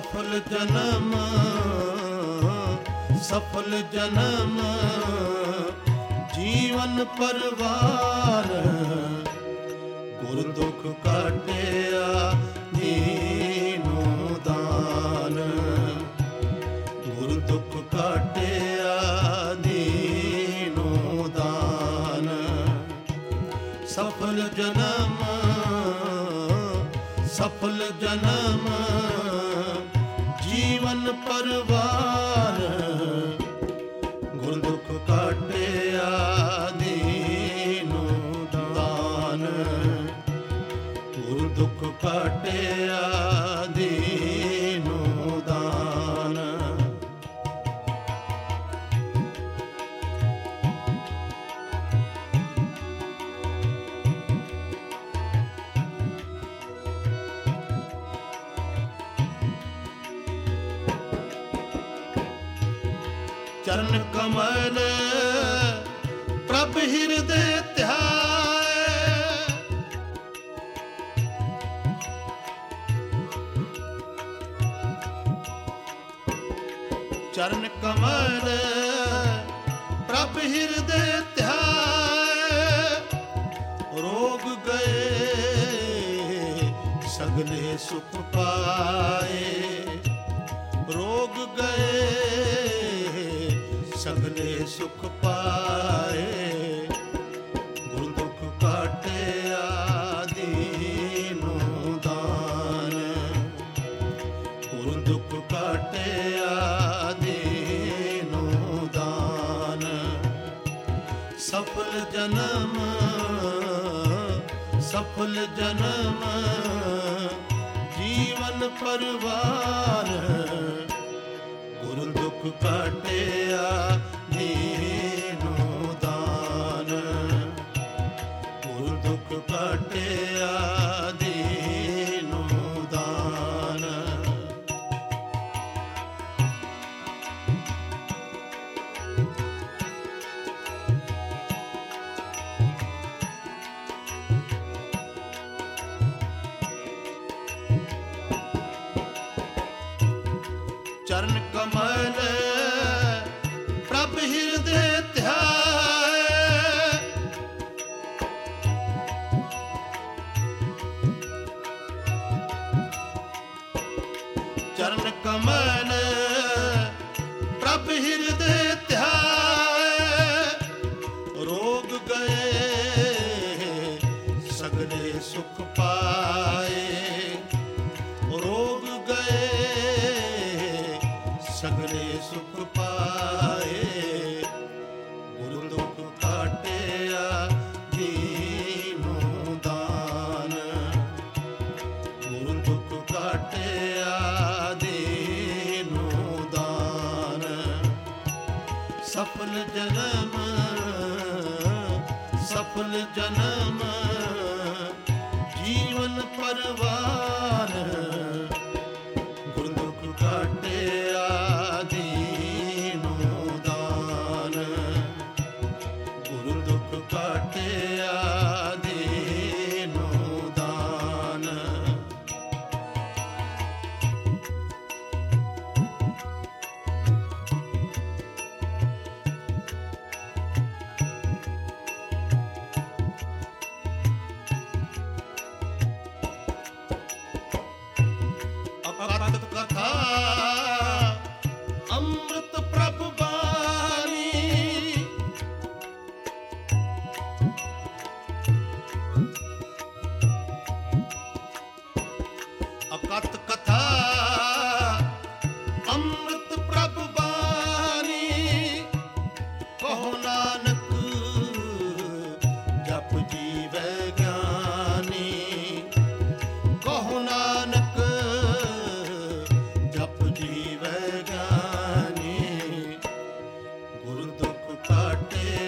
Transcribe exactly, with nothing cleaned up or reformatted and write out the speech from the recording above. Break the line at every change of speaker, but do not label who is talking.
सफल जन्म सफल जन्म जीवन परवार गुर दुख काटिया दीनो दान गुर दुख काटिया दीनो दान सफल जन्म सफल जन्म जीवन परवार गुर दुख काटिया दीनो दान गुर दुख काटिया दीनो दान। चरण कमल प्रभ हृदय ध्याय चरण कमल प्रभ हृदय ध्याय रोग गए सगले सुख पाए रोग गए सगले सुख पाए गुर दुख काटिया दीनो दान गुर दुख काटिया दीनो दान सफल जन्म सफल जन्म जीवन परवार गुर दुख काटिया दीनो दान गुर दुख काटिया दीनो दान। चरण कमल प्रभ हृदय ध्याय चरण कमल प्रभ हृदय ध्याय रोग गए सगले सुख पाए रोग गए सगले सुख पाए गुरु दुख काटिया दीनो दान गुरु दुख काटिया दीनो दान सफल जन्म सफल जन्म जीवन परवार गुरु दुख काटिया दीनो दान गुरु दुख काटिया दीनो दान। अकथ कथा अमृत प्रभ बानी अकथ कथा अमृत प्रभ बानी कहो नानक जप जीवै ज्ञानी कहो नानक जप जीवै ज्ञानी गुरु दुख काटे